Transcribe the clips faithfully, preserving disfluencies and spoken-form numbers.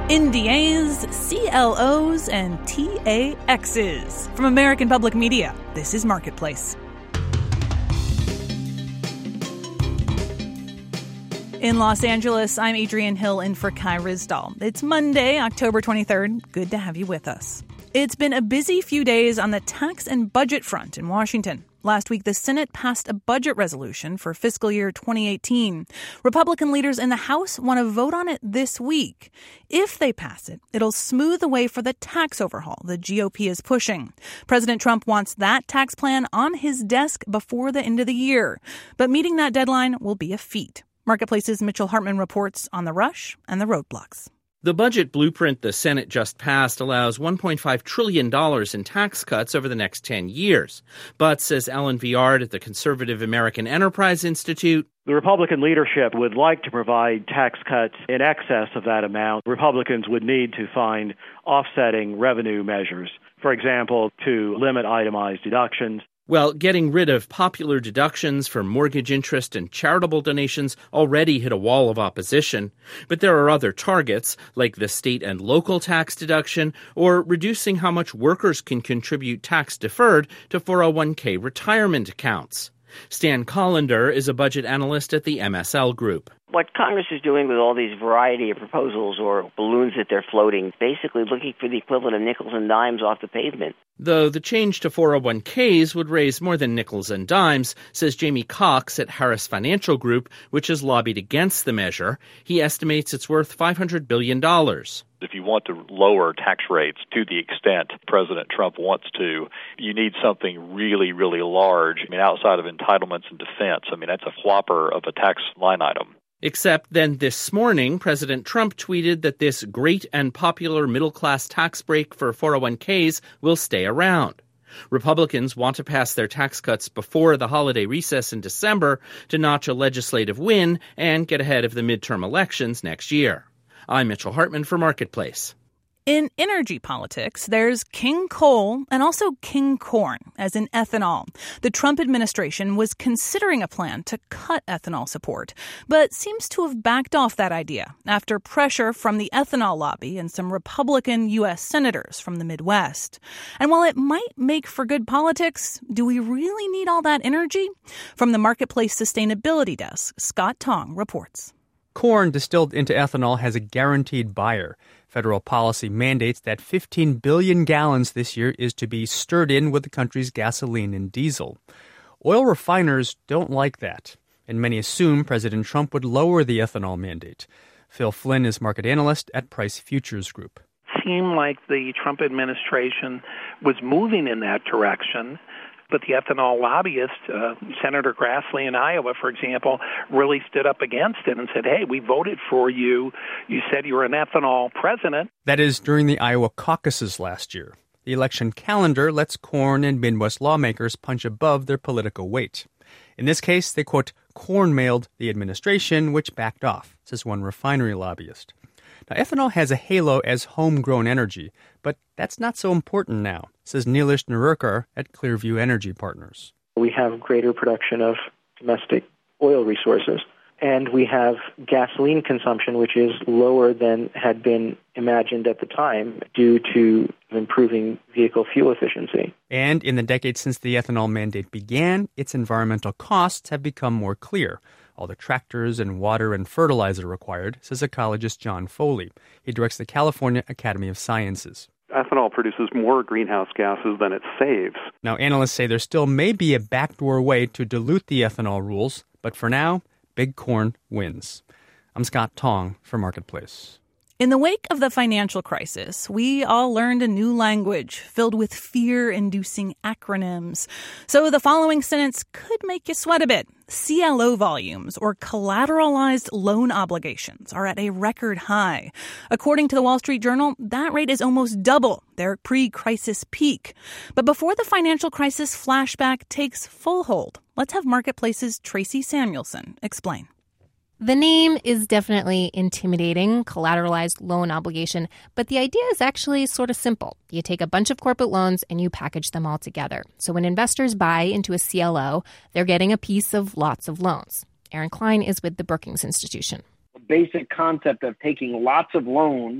N D As, C L Os, and T A Xs. From American Public Media, this is Marketplace. In Los Angeles, I'm Adrienne Hill in for Kai Rizdal. It's Monday, October twenty-third. Good to have you with us. It's been a busy few days on the tax and budget front in Washington. Last week, the Senate passed a budget resolution for fiscal year twenty eighteen. Republican leaders in the House want to vote on it this week. If they pass it, it'll smooth the way for the tax overhaul the G O P is pushing. President Trump wants that tax plan on his desk before the end of the year. But meeting that deadline will be a feat. Marketplace's Mitchell Hartman reports on the rush and the roadblocks. The budget blueprint the Senate just passed allows one point five trillion dollars in tax cuts over the next ten years. But, says Alan Viard at the Conservative American Enterprise Institute, the Republican leadership would like to provide tax cuts in excess of that amount. Republicans would need to find offsetting revenue measures, for example, to limit itemized deductions. Well, getting rid of popular deductions for mortgage interest and charitable donations already hit a wall of opposition. But there are other targets, like the state and local tax deduction, or reducing how much workers can contribute tax-deferred to four oh one k retirement accounts. Stan Collender is a budget analyst at the M S L Group. What Congress is doing with all these variety of proposals or balloons that they're floating, basically looking for the equivalent of nickels and dimes off the pavement. Though the change to four oh one k's would raise more than nickels and dimes, says Jamie Cox at Harris Financial Group, which has lobbied against the measure. He estimates it's worth five hundred billion dollars. If you want to lower tax rates to the extent President Trump wants to, you need something really, really large. I mean, outside of entitlements and defense, I mean, that's a whopper of a tax line item. Except then this morning, President Trump tweeted that this great and popular middle-class tax break for four oh one k's will stay around. Republicans want to pass their tax cuts before the holiday recess in December to notch a legislative win and get ahead of the midterm elections next year. I'm Mitchell Hartman for Marketplace. In energy politics, there's King Coal and also King Corn, as in ethanol. The Trump administration was considering a plan to cut ethanol support, but seems to have backed off that idea after pressure from the ethanol lobby and some Republican U S senators from the Midwest. And while it might make for good politics, do we really need all that energy? From the Marketplace Sustainability Desk, Scott Tong reports. Corn distilled into ethanol has a guaranteed buyer. Federal policy mandates that fifteen billion gallons this year is to be stirred in with the country's gasoline and diesel. Oil refiners don't like that, and many assume President Trump would lower the ethanol mandate. Phil Flynn is market analyst at Price Futures Group. Seemed like the Trump administration was moving in that direction. But the ethanol lobbyists, uh, Senator Grassley in Iowa, for example, really stood up against it and said, hey, we voted for you. You said you were an ethanol president. That is during the Iowa caucuses last year. The election calendar lets corn and Midwest lawmakers punch above their political weight. In this case, they, quote, corn-mailed the administration, which backed off, says one refinery lobbyist. Now, ethanol has a halo as homegrown energy, but that's not so important now, says Neelish Nerurkar at Clearview Energy Partners. We have greater production of domestic oil resources, and we have gasoline consumption, which is lower than had been imagined at the time due to improving vehicle fuel efficiency. And in the decade since the ethanol mandate began, its environmental costs have become more clear. All the tractors and water and fertilizer required, says ecologist John Foley. He directs the California Academy of Sciences. Ethanol produces more greenhouse gases than it saves. Now, analysts say there still may be a backdoor way to dilute the ethanol rules, but for now, Big Corn wins. I'm Scott Tong for Marketplace. In the wake of the financial crisis, we all learned a new language filled with fear-inducing acronyms. So the following sentence could make you sweat a bit. C L O volumes, or collateralized loan obligations, are at a record high. According to the Wall Street Journal, that rate is almost double their pre-crisis peak. But before the financial crisis flashback takes full hold, let's have Marketplace's Tracy Samuelson explain. The name is definitely intimidating, collateralized loan obligation, but the idea is actually sort of simple. You take a bunch of corporate loans and you package them all together. So when investors buy into a C L O, they're getting a piece of lots of loans. Aaron Klein is with the Brookings Institution. The basic concept of taking lots of loans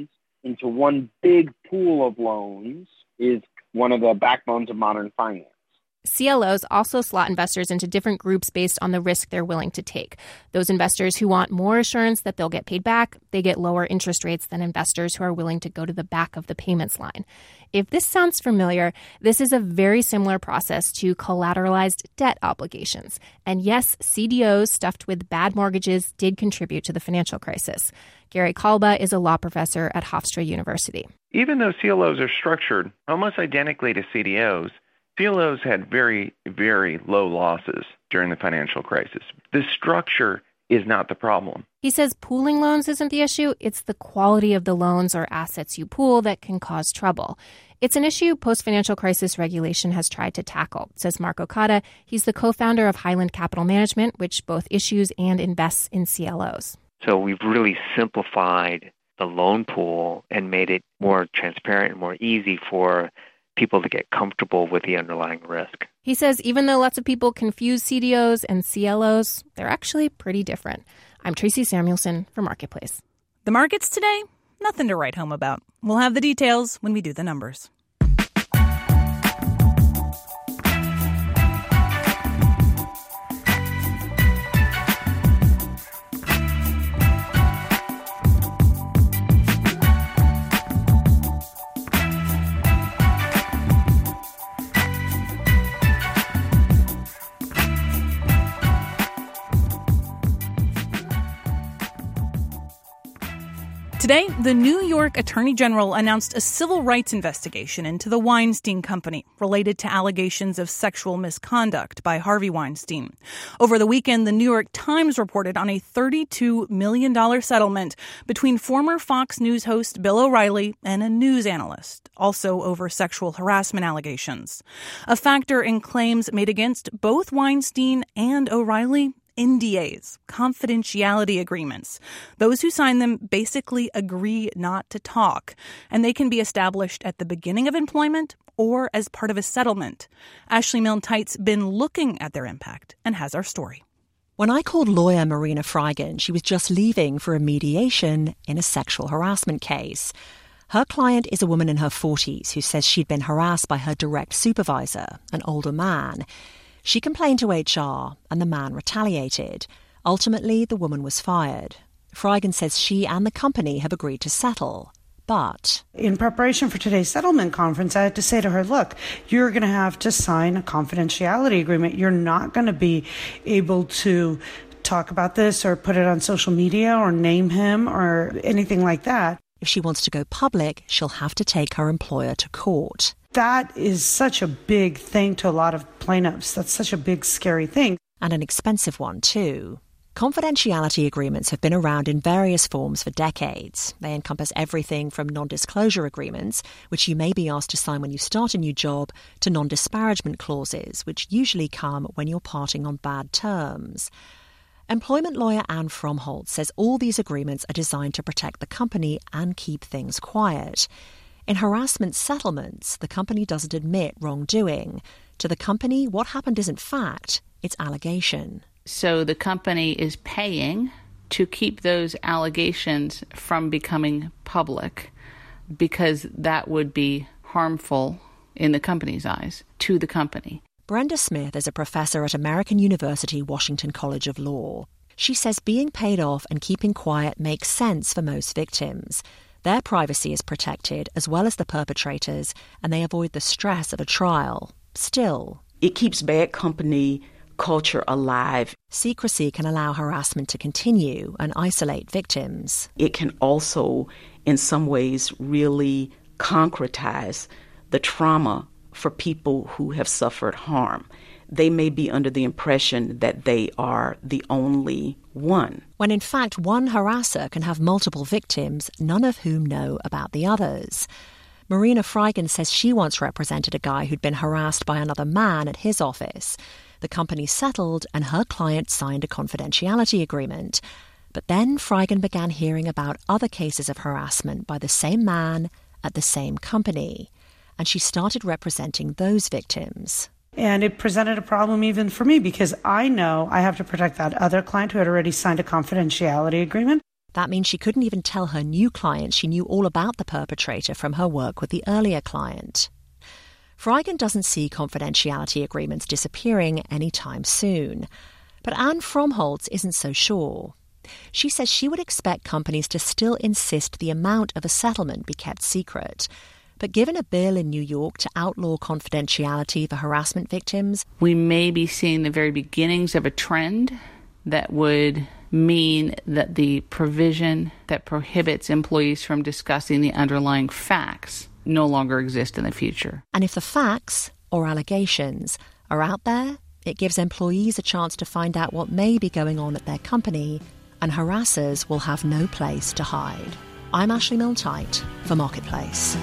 into one big pool of loans is one of the backbones of modern finance. C L Os also slot investors into different groups based on the risk they're willing to take. Those investors who want more assurance that they'll get paid back, they get lower interest rates than investors who are willing to go to the back of the payments line. If this sounds familiar, this is a very similar process to collateralized debt obligations. And yes, C D Os stuffed with bad mortgages did contribute to the financial crisis. Gary Kalba is a law professor at Hofstra University. Even though C L Os are structured almost identically to C D Os, C L Os had very, very low losses during the financial crisis. The structure is not the problem. He says pooling loans isn't the issue. It's the quality of the loans or assets you pool that can cause trouble. It's an issue post-financial crisis regulation has tried to tackle, says Mark Okada. He's the co-founder of Highland Capital Management, which both issues and invests in C L Os. So we've really simplified the loan pool and made it more transparent and more easy for people to get comfortable with the underlying risk. He says even though lots of people confuse C D Os and C L Os, they're actually pretty different. I'm Tracy Samuelson for Marketplace. The markets today, nothing to write home about. We'll have the details when we do the numbers. Today, the New York Attorney General announced a civil rights investigation into the Weinstein Company related to allegations of sexual misconduct by Harvey Weinstein. Over the weekend, the New York Times reported on a thirty-two million dollars settlement between former Fox News host Bill O'Reilly and a news analyst, also over sexual harassment allegations. A factor in claims made against both Weinstein and O'Reilly: N D As, confidentiality agreements. Those who sign them basically agree not to talk, and they can be established at the beginning of employment or as part of a settlement. Ashley Milne-Tight's been looking at their impact and has our story. When I called lawyer Marina Freigen, she was just leaving for a mediation in a sexual harassment case. Her client is a woman in her forties who says she'd been harassed by her direct supervisor, an older man. She complained to H R, and the man retaliated. Ultimately, the woman was fired. Freigen says she and the company have agreed to settle. But in preparation for today's settlement conference, I had to say to her, look, you're going to have to sign a confidentiality agreement. You're not going to be able to talk about this or put it on social media or name him or anything like that. If she wants to go public, she'll have to take her employer to court. That is such a big thing to a lot of plaintiffs. That's such a big, scary thing. And an expensive one, too. Confidentiality agreements have been around in various forms for decades. They encompass everything from non-disclosure agreements, which you may be asked to sign when you start a new job, to non-disparagement clauses, which usually come when you're parting on bad terms. Employment lawyer Anne Fromholtz says all these agreements are designed to protect the company and keep things quiet. In harassment settlements, the company doesn't admit wrongdoing. To the company, what happened isn't fact, it's allegation. So the company is paying to keep those allegations from becoming public because that would be harmful in the company's eyes to the company. Brenda Smith is a professor at American University Washington College of Law. She says being paid off and keeping quiet makes sense for most victims. Their privacy is protected, as well as the perpetrators, and they avoid the stress of a trial. Still, it keeps bad company culture alive. Secrecy can allow harassment to continue and isolate victims. It can also, in some ways, really concretize the trauma for people who have suffered harm. They may be under the impression that they are the only one. When in fact one harasser can have multiple victims, none of whom know about the others. Marina Freigen says she once represented a guy who'd been harassed by another man at his office. The company settled and her client signed a confidentiality agreement. But then Freigen began hearing about other cases of harassment by the same man at the same company. And she started representing those victims. And it presented a problem even for me because I know I have to protect that other client who had already signed a confidentiality agreement. That means she couldn't even tell her new client she knew all about the perpetrator from her work with the earlier client. Freigen doesn't see confidentiality agreements disappearing anytime soon. But Anne Fromholtz isn't so sure. She says she would expect companies to still insist the amount of a settlement be kept secret. But given a bill in New York to outlaw confidentiality for harassment victims, we may be seeing the very beginnings of a trend that would mean that the provision that prohibits employees from discussing the underlying facts no longer exist in the future. And if the facts, or allegations, are out there, it gives employees a chance to find out what may be going on at their company, and harassers will have no place to hide. I'm Ashley Milne-Tyte for Marketplace.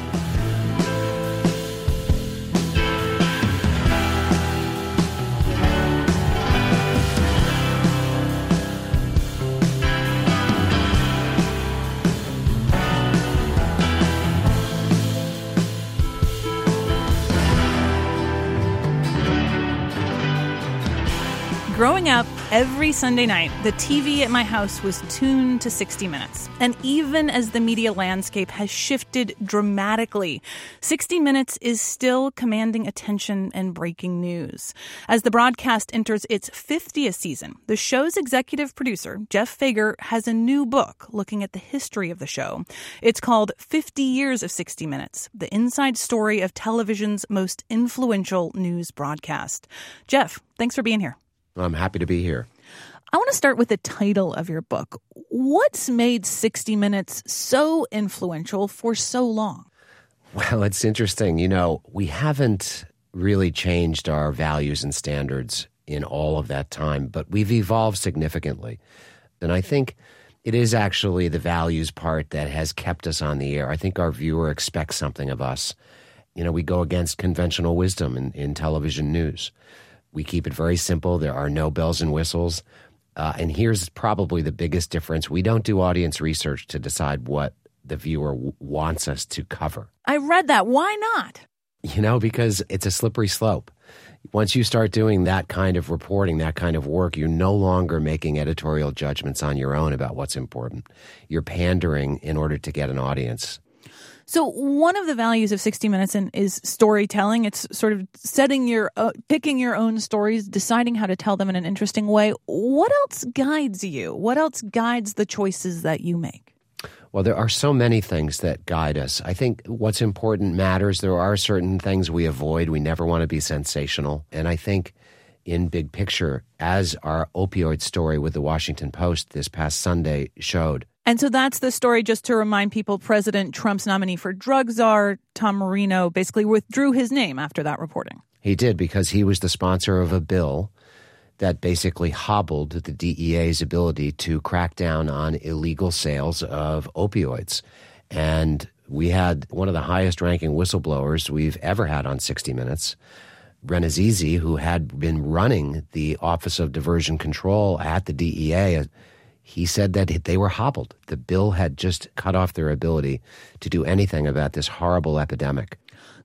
Growing up, every Sunday night, the T V at my house was tuned to sixty minutes. And even as the media landscape has shifted dramatically, sixty minutes is still commanding attention and breaking news. As the broadcast enters its fiftieth season, the show's executive producer, Jeff Fager, has a new book looking at the history of the show. It's called fifty years of sixty minutes, the inside story of television's most influential news broadcast. Jeff, thanks for being here. I'm happy to be here. I want to start with the title of your book. What's made sixty minutes so influential for so long? Well, it's interesting. You know, we haven't really changed our values and standards in all of that time, but we've evolved significantly. And I think it is actually the values part that has kept us on the air. I think our viewer expects something of us. You know, we go against conventional wisdom in, in television news. We keep it very simple. There are no bells and whistles. Uh, and here's probably the biggest difference. We don't do audience research to decide what the viewer w- wants us to cover. I read that. Why not? You know, because it's a slippery slope. Once you start doing that kind of reporting, that kind of work, you're no longer making editorial judgments on your own about what's important. You're pandering in order to get an audience. So one of the values of sixty minutes is storytelling. It's sort of setting your, uh, picking your own stories, deciding how to tell them in an interesting way. What else guides you? What else guides the choices that you make? Well, there are so many things that guide us. I think what's important matters. There are certain things we avoid. We never want to be sensational. And I think in big picture, as our opioid story with the Washington Post this past Sunday showed, and so that's the story, just to remind people, President Trump's nominee for drug czar, Tom Marino, basically withdrew his name after that reporting. He did, because he was the sponsor of a bill that basically hobbled the D E A's ability to crack down on illegal sales of opioids. And we had one of the highest-ranking whistleblowers we've ever had on sixty minutes, Ren Azizi, who had been running the Office of Diversion Control at the D E A. He said that they were hobbled. The bill had just cut off their ability to do anything about this horrible epidemic.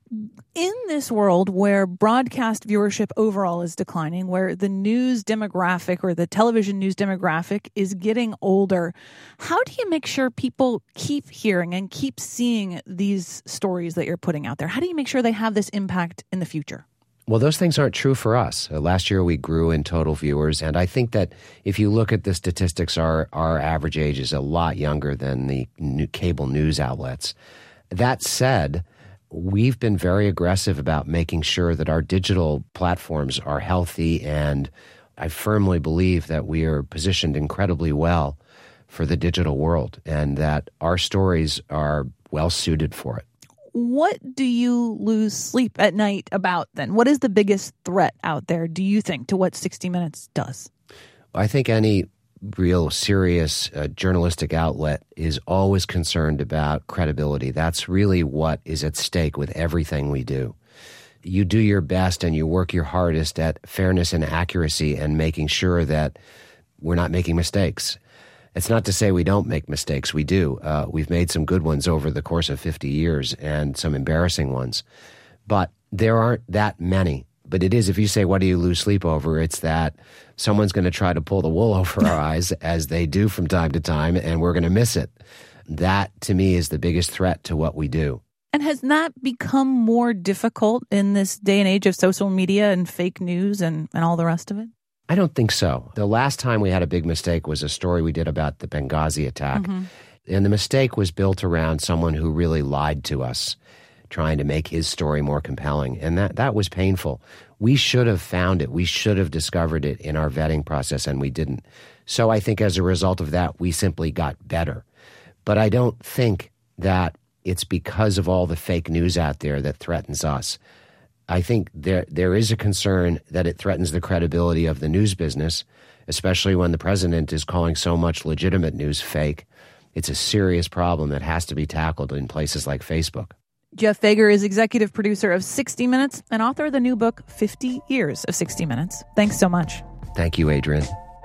In this world where broadcast viewership overall is declining, where the news demographic or the television news demographic is getting older, how do you make sure people keep hearing and keep seeing these stories that you're putting out there? How do you make sure they have this impact in the future? Well, those things aren't true for us. Uh, last year we grew in total viewers, and I think that if you look at the statistics, our, our average age is a lot younger than the new cable news outlets. That said, we've been very aggressive about making sure that our digital platforms are healthy, and I firmly believe that we are positioned incredibly well for the digital world and that our stories are well suited for it. What do you lose sleep at night about then? What is the biggest threat out there, do you think, to what sixty minutes does? I think any real serious uh, journalistic outlet is always concerned about credibility. That's really what is at stake with everything we do. You do your best and you work your hardest at fairness and accuracy and making sure that we're not making mistakes. It's not to say we don't make mistakes. We do. Uh, we've made some good ones over the course of fifty years and some embarrassing ones. But there aren't that many But it is, if you say, what do you lose sleep over? It's that someone's going to try to pull the wool over our eyes, as they do from time to time, and we're going to miss it. That, to me, is the biggest threat to what we do. And has that become more difficult in this day and age of social media and fake news and, and all the rest of it? I don't think so. The last time we had a big mistake was a story we did about the Benghazi attack. Mm-hmm. And the mistake was built around someone who really lied to us, trying to make his story more compelling. And that, that was painful. We should have found it. We should have discovered it in our vetting process, and we didn't. So I think as a result of that, we simply got better. But I don't think that it's because of all the fake news out there that threatens us. I think there there is a concern that it threatens the credibility of the news business, especially when the president is calling so much legitimate news fake. It's a serious problem that has to be tackled in places like Facebook. Jeff Fager is executive producer of sixty minutes and author of the new book, fifty years of sixty minutes. Thanks so much. Thank you, Adrian.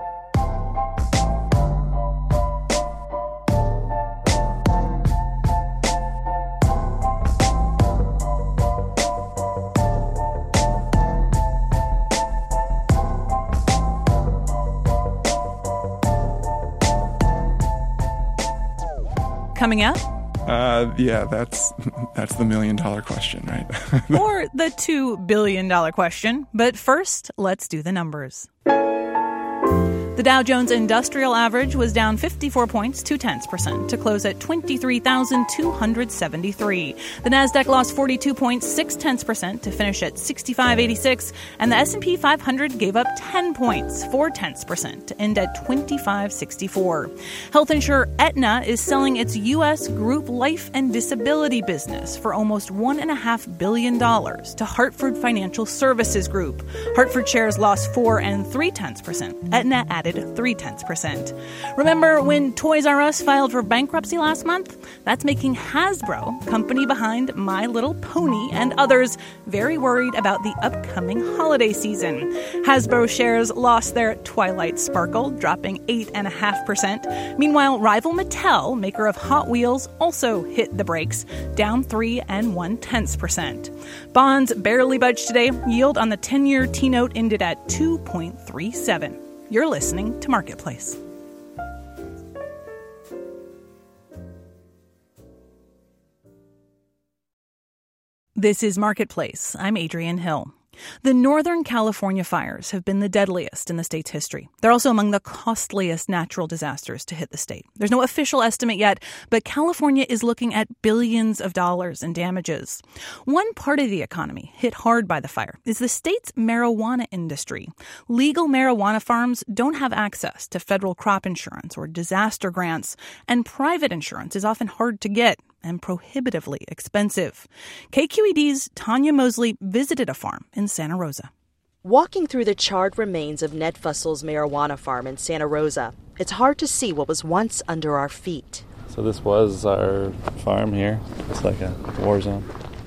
Coming up? Uh, yeah, that's that's the million dollar question, right? Or the two billion dollar question. But first, let's do the numbers. The Dow Jones Industrial Average was down fifty-four points, two tenths percent, to close at twenty-three thousand two hundred seventy-three. The Nasdaq lost forty-two points, six tenths percent, to finish at sixty-five eighty-six, and the S and P five hundred gave up ten points, four tenths percent, to end at twenty-five sixty-four. Health insurer Aetna is selling its U S group life and disability business for almost one and a half billion dollars to Hartford Financial Services Group. Hartford shares lost four and three tenths percent. Aetna added three tenths percent. Remember when Toys R Us filed for bankruptcy last month? That's making Hasbro, company behind My Little Pony and others, very worried about the upcoming holiday season. Hasbro shares lost their Twilight Sparkle, dropping eight point five percent. Meanwhile, rival Mattel, maker of Hot Wheels, also hit the brakes, down three and one tenths percent. Bonds barely budged today. Yield on the ten-year T-note ended at two point three seven. You're listening to Marketplace. This is Marketplace. I'm Adrian Hill. The Northern California fires have been the deadliest in the state's history. They're also among the costliest natural disasters to hit the state. There's no official estimate yet, but California is looking at billions of dollars in damages. One part of the economy hit hard by the fire is the state's marijuana industry. Legal marijuana farms don't have access to federal crop insurance or disaster grants, and private insurance is often hard to get and prohibitively expensive. K Q E D's Tanya Mosley visited a farm in Santa Rosa. Walking through the charred remains of Ned Fussel's marijuana farm in Santa Rosa, it's hard to see what was once under our feet. So this was our farm here. It's like a war zone.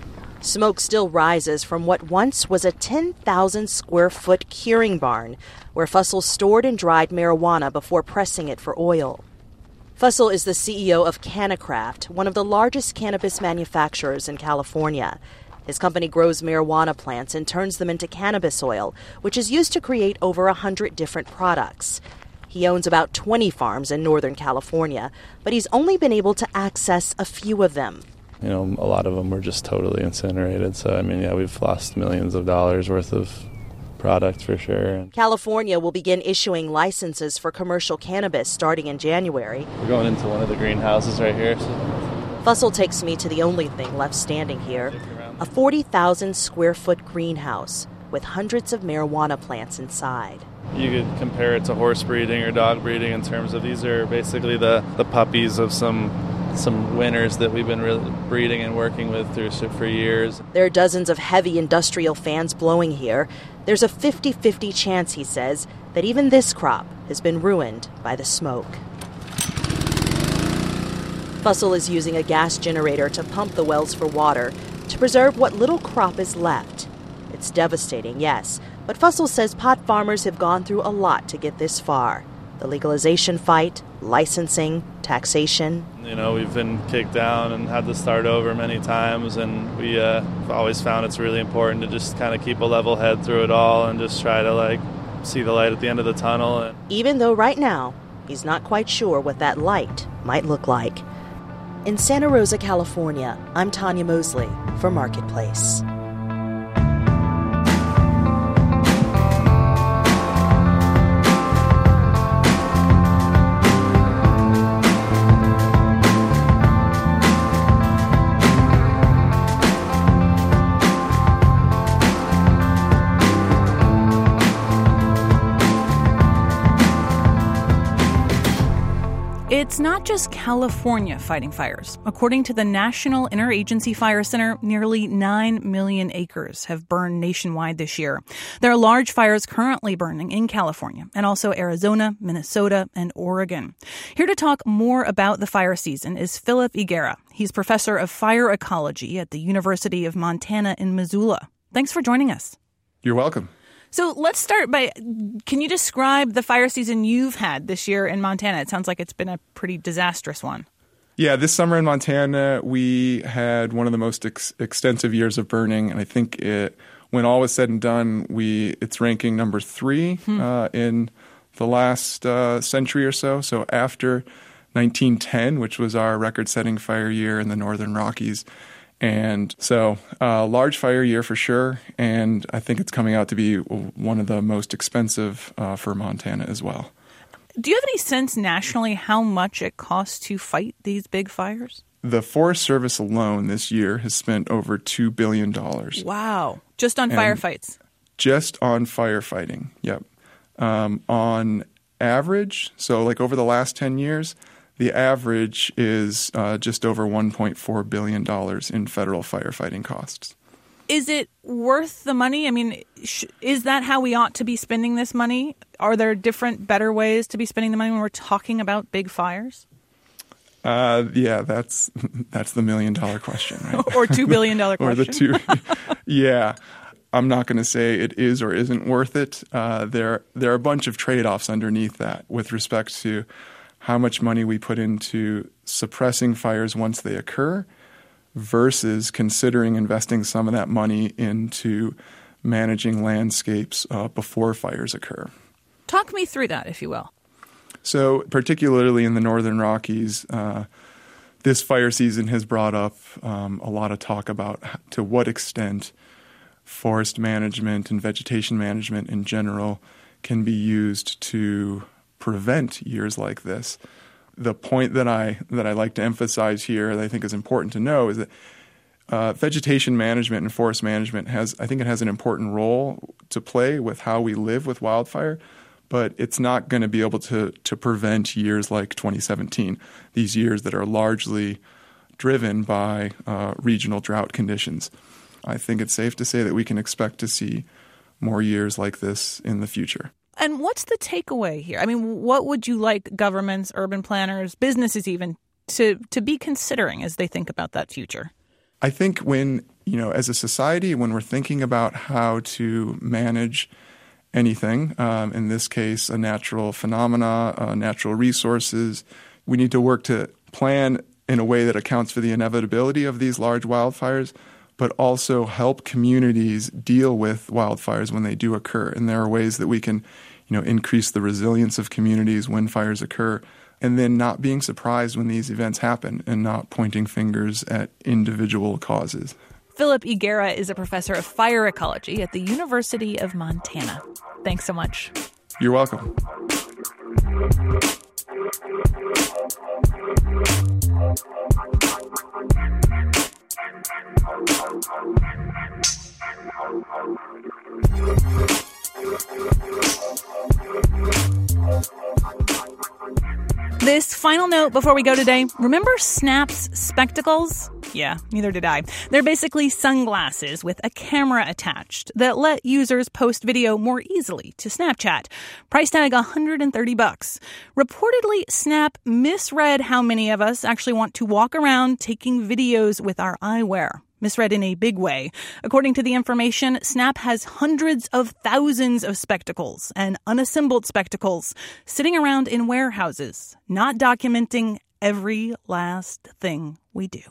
Smoke still rises from what once was a ten thousand square foot curing barn where Fussell stored and dried marijuana before pressing it for oil. Fussell is the C E O of CannaCraft, one of the largest cannabis manufacturers in California. His company grows marijuana plants and turns them into cannabis oil, which is used to create over one hundred different products. He owns about twenty farms in Northern California, but he's only been able to access a few of them. You know, a lot of them were just totally incinerated. So, I mean, yeah, we've lost millions of dollars worth of product for sure. California will begin issuing licenses for commercial cannabis starting in January. We're going into one of the greenhouses right here. Fussell takes me to the only thing left standing here, a forty thousand square foot greenhouse with hundreds of marijuana plants inside. You could compare it to horse breeding or dog breeding in terms of these are basically the, the puppies of some some winners that we've been really breeding and working with through for years. There are dozens of heavy industrial fans blowing here. There's a fifty-fifty chance, he says, that even this crop has been ruined by the smoke. Fussell is using a gas generator to pump the wells for water to preserve what little crop is left. It's devastating, yes, but Fussell says pot farmers have gone through a lot to get this far. The legalization fight, licensing, taxation. You know, we've been kicked down and had to start over many times, and we uh, have always found it's really important to just kind of keep a level head through it all and just try to, like, see the light at the end of the tunnel. And even though right now he's not quite sure what that light might look like. In Santa Rosa, California, I'm Tanya Mosley for Marketplace. It's not just California fighting fires. According to the National Interagency Fire Center, nearly nine million acres have burned nationwide this year. There are large fires currently burning in California and also Arizona, Minnesota, and Oregon. Here to talk more about the fire season is Philip Higuera. He's professor of fire ecology at the University of Montana in Missoula. Thanks for joining us. You're welcome. So let's start by, can you describe the fire season you've had this year in Montana? It sounds like it's been a pretty disastrous one. Yeah, this summer in Montana, we had one of the most ex- extensive years of burning. And I think it, when all was said and done, we it's ranking number three hmm. uh, in the last uh, century or so. So after nineteen ten, which was our record-setting fire year in the Northern Rockies. And so uh, large fire year for sure, and I think it's coming out to be one of the most expensive uh, for Montana as well. Do you have any sense nationally how much it costs to fight these big fires? The Forest Service alone this year has spent over two billion dollars. Wow. Just on firefights? Just on firefighting, yep. Um, on average, so like over the last ten years, the average is uh, just over one point four billion dollars in federal firefighting costs. Is it worth the money? I mean, sh- is that how we ought to be spending this money? Are there different, better ways to be spending the money when we're talking about big fires? Uh, yeah, that's that's the million-dollar question, right? Or two billion dollars question. Or the two. Yeah. I'm not going to say it is or isn't worth it. Uh, there, there are a bunch of trade-offs underneath that with respect to how much money we put into suppressing fires once they occur versus considering investing some of that money into managing landscapes uh, before fires occur. Talk me through that, if you will. So particularly in the Northern Rockies, uh, this fire season has brought up um, a lot of talk about to what extent forest management and vegetation management in general can be used to prevent years like this. The point that I that I like to emphasize here that I think is important to know is that uh, vegetation management and forest management has I think it has an important role to play with how we live with wildfire, but it's not going to be able to to prevent years like twenty seventeen, these years that are largely driven by uh, regional drought conditions. I think it's safe to say that we can expect to see more years like this in the future. And what's the takeaway here? I mean, what would you like governments, urban planners, businesses even, to, to be considering as they think about that future? I think when, you know, as a society, when we're thinking about how to manage anything, um, in this case, a natural phenomena, uh, natural resources, we need to work to plan in a way that accounts for the inevitability of these large wildfires, but also help communities deal with wildfires when they do occur. And there are ways that we can, you know, increase the resilience of communities when fires occur, and then not being surprised when these events happen and not pointing fingers at individual causes. Philip Higuera is a professor of fire ecology at the University of Montana. Thanks so much. You're welcome. This final note before we go today, remember Snap's spectacles? Yeah, neither did I. They're basically sunglasses with a camera attached that let users post video more easily to Snapchat. Price tag one hundred thirty bucks. Reportedly, Snap misread how many of us actually want to walk around taking videos with our eyewear. misread in a big way. According to the information, Snap has hundreds of thousands of spectacles and unassembled spectacles sitting around in warehouses, not documenting every last thing we do.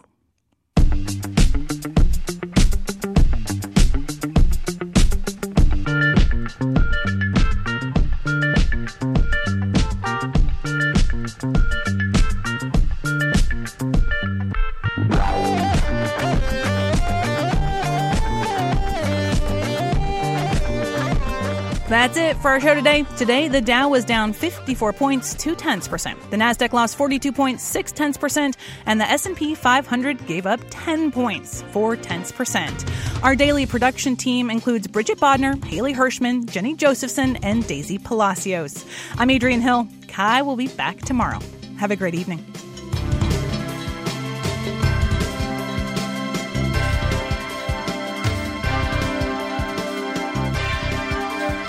That's it for our show today. Today, the Dow was down fifty-four points, two tenths percent. The Nasdaq lost forty-two points, six tenths percent, and the S and P five hundred gave up ten points, four tenths percent. Our daily production team includes Bridget Bodner, Haley Hirschman, Jenny Josephson, and Daisy Palacios. I'm Adrienne Hill. Kai will be back tomorrow. Have a great evening.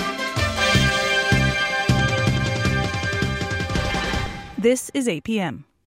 This is A P M.